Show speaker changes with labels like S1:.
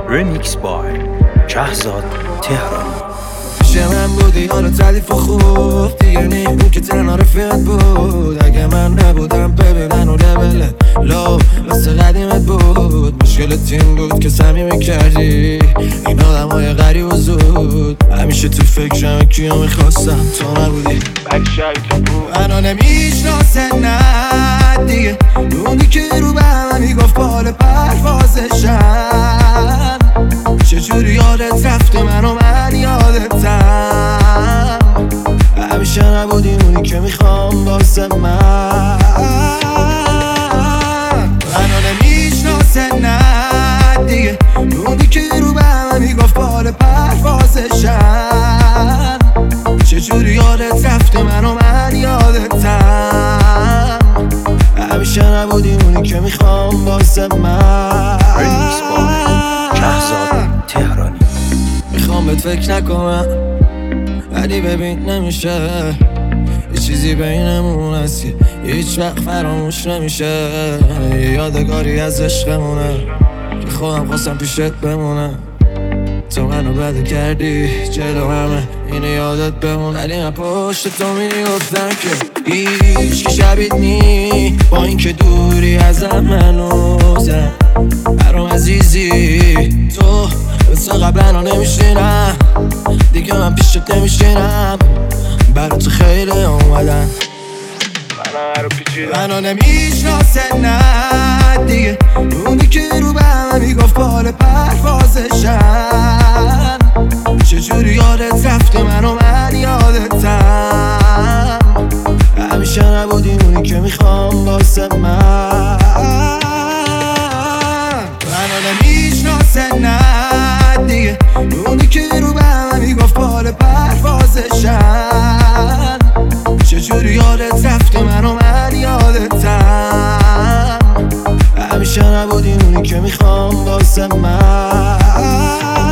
S1: Remix by شهزاد تهرانی.
S2: پیش من بودی حالا تعلیف و خوب دیگه نیم اون که تنها رفیقت بود. اگه من نبودم ببینن و لبلت لو مثل قدیمت بود. مشکلت این بود که صمیمی کردی این آدم های غریب و زود. همیشه تو فکرم کیو میخواستم تو نبودی ولی شاید بود. منو نمیشناسه نه دیگه اونی که رو به همه میگفت بال پروازشم. چجوری یادت رفته منو من یادتم. همیشه نبودی اونی که میخوام واسه من. منو نمیشناسه نه دیگه اونی که رو به همه میگفت بال پروازشم. چجوری یادت رفته منو من یادتم. همیشه نبودی اونی که میخوام واسه من.
S1: Remix by شهزاد تهرانی.
S2: میخوام بهت فکر نکنم ولی ببین نمیشه. یه چیزی بینمون هست که هیچ وقت فراموش نمیشه. یه یادگاری از عشقمونه که خودم خواستم پیشت بمونه. تو منو بده کردی جلو همه اینو یادت بمون. ولی من پشت تو میگفتم که هیچ که شبیت نی. با اینکه دوری ازم منوزم برام عزیزی. تو مثل قبلا نمیشینم دیگه من پیشت نمیشینم. برا تو خیلی اومدن منو نمیشناسه نه دیگه اونی که رو به همه میگفت بال پروازشم. چجوری یادت رفته منو من یادتم. همیشه نبودی اونی که میخوام واسه من. منو نمیشناسه نه دیگه اونی که رو به همه میگفت بال پروازشم. چجوری یادت رفته منو من یادتم. همیشه نبودی اونی که میخوام واسه من.